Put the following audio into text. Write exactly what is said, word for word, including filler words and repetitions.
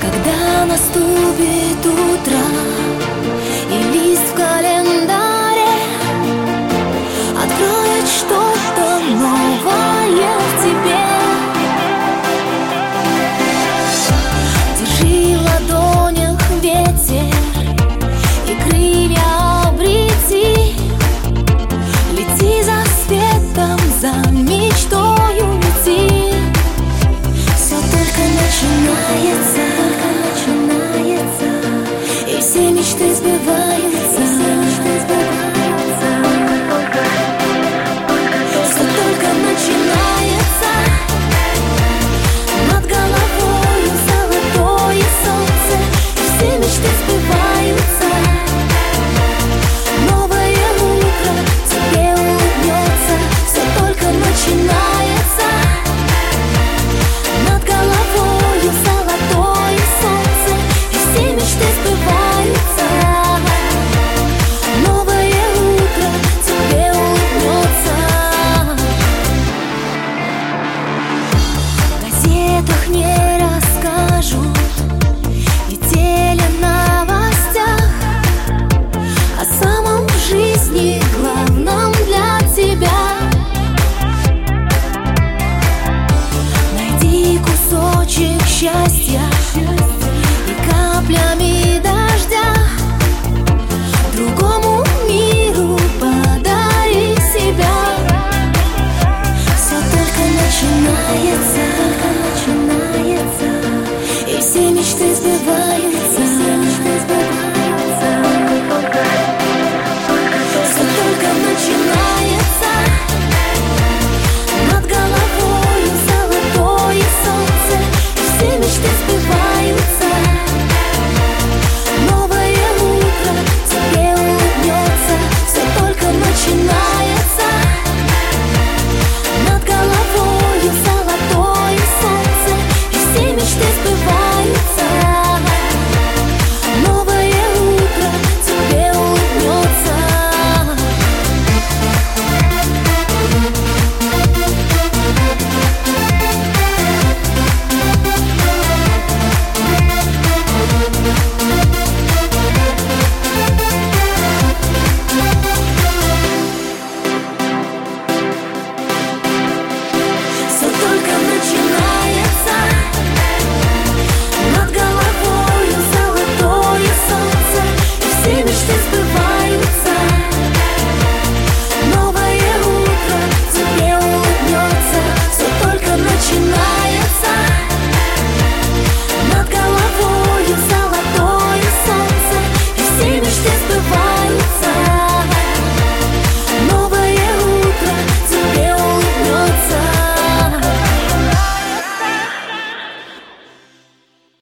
Когда наступит утро и лист в календаре откроет что-то новое в тебе, держи в ладонях ветер и крылья обрети. Лети за светом, за мечтою лети. Все только начинается, только начинается, и все мечты сбываются, и все мечты сбываются. Все только начинается. Над головою золотое солнце, и все мечты сбываются. Новое утро тебе улыбнется. Все только начинается. Над головою золотое солнце, и все мечты сбываются. Новое утро тебе улыбнется. В газетах не расскажут и теленовостях о самом в жизни главном для тебя. Найди кусочек счастья и каплями дождя другому миру подари себя. Все только начинается, только начинается, и все мечты сбываются.